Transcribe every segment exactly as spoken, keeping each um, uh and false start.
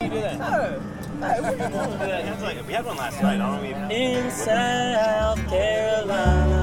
you do that? No. No, what are you doing? We had one last night. I don't know if in South Carolina.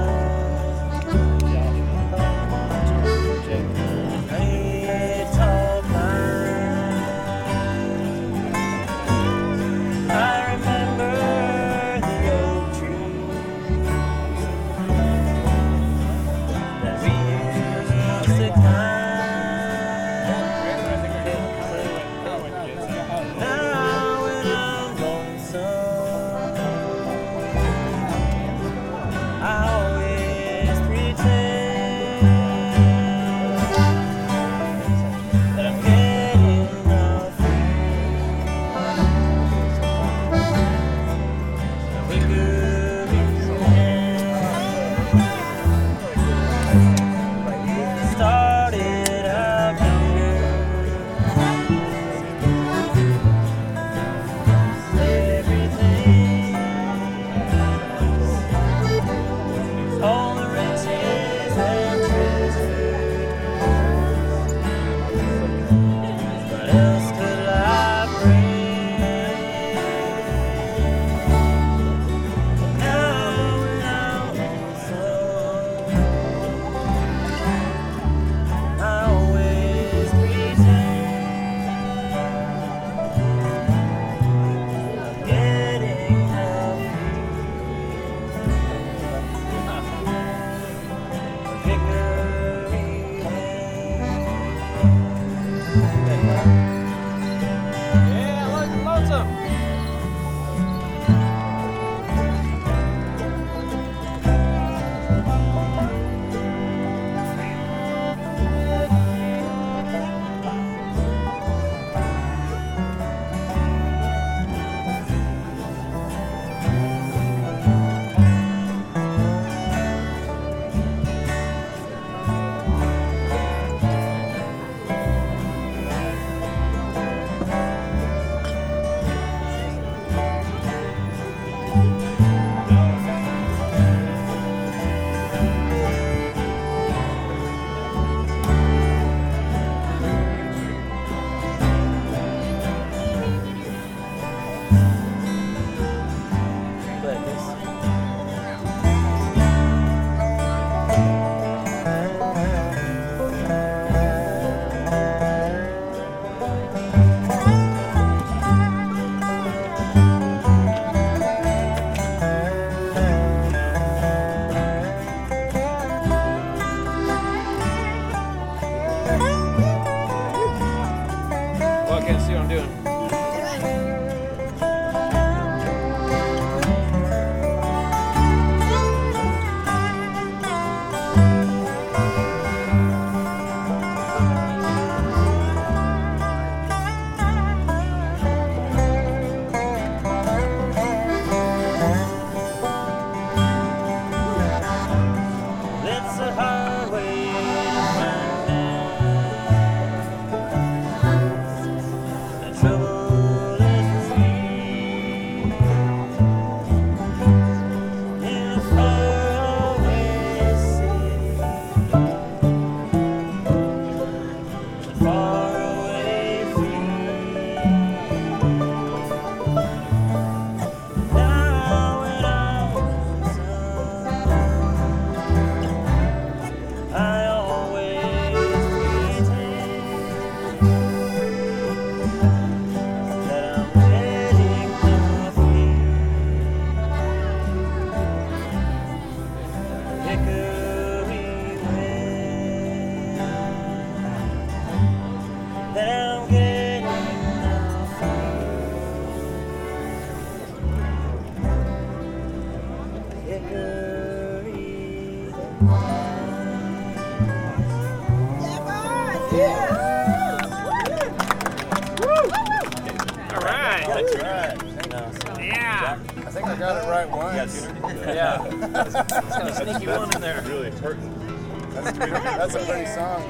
I got it right once. Yeah. It's got a sneaky one in there. Really hurting. That's, that's a pretty song.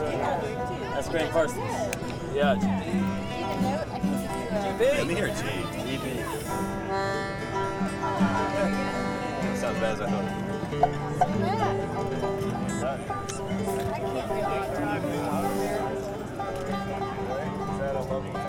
That's Grant Parsons. Yeah. G B. Let me hear G. G B. Sounds bad as I thought. Is that a lovely